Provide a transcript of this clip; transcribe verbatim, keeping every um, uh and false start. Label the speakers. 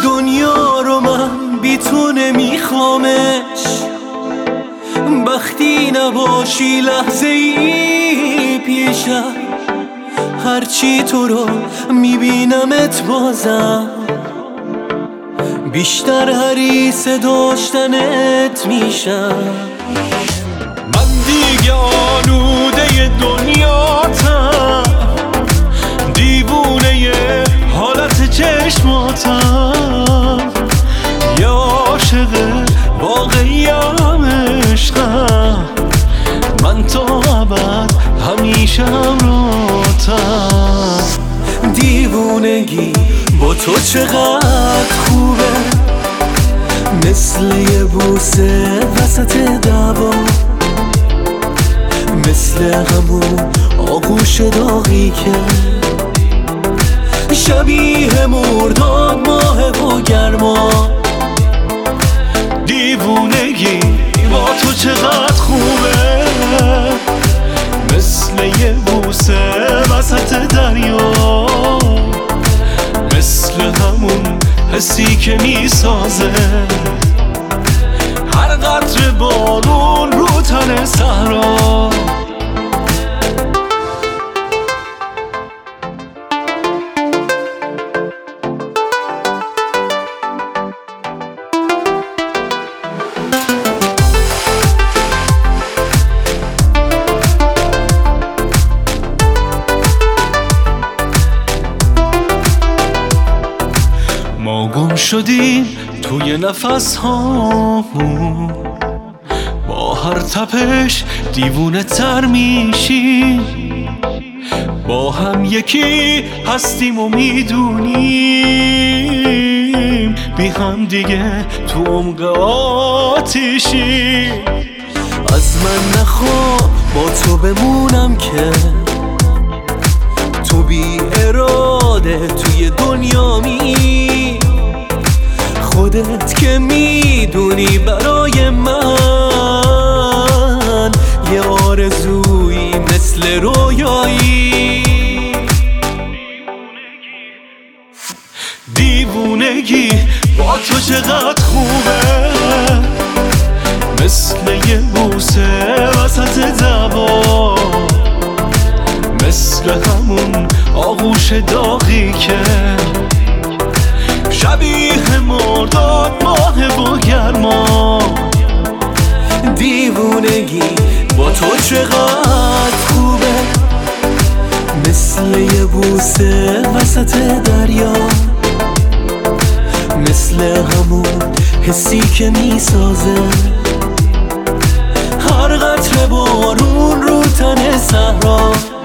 Speaker 1: دنیا رو من بی تو نمیخوامش، وقتی نباشی لحظه ای پیشم، هرچی تو رو میبینمت بازم بیشتر حریص داشتنت میشم. من دیگه آلوده دنیاتم، دیوونه حالت چشماتم، یه عاشق واقعیم عشقم، من تا ابد همیشه همراهتم. دیوونگی با تو چقدر خوبه، مثل یه بوسه وسط دعوا، مثل همون آغوش داغی که شبیه مرداد ماه و گرما. دیوونگی با تو چقدر خوبه، مثل یه بوسه وسط دریا، مثل همون حسی که میسازه هر قطره بارون رو تن صحرا. ما گم شدیم توی نفس هامون، با هر تپش دیوونه تر میشیم، با هم یکی هستیم و میدونیم بی هم دیگه تو عمق آتیشیم. از من نخوا با تو بمونم که تو بی اراده توی دنیا می، خودت که میدونی برای من یه آرزویی مثل رویایی. دیوونگی با تو چقدر خوبه، مثل یه بوسه وسط دعوا، مثل همون آغوش داغی که شبیه مرداد ماه و گرما. دیوونگی با تو چقدر خوبه، مثل یه بوسه وسط دریا، مثل همون حسی که میسازه هر قطره بارون رو تن صحرا.